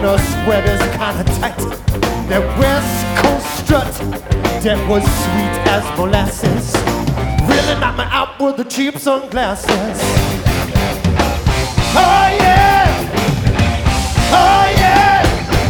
her sweaters kinda tight. That West Coast strut that was sweet as molasses really knocked me out with the cheap sunglasses. Oh yeah! Oh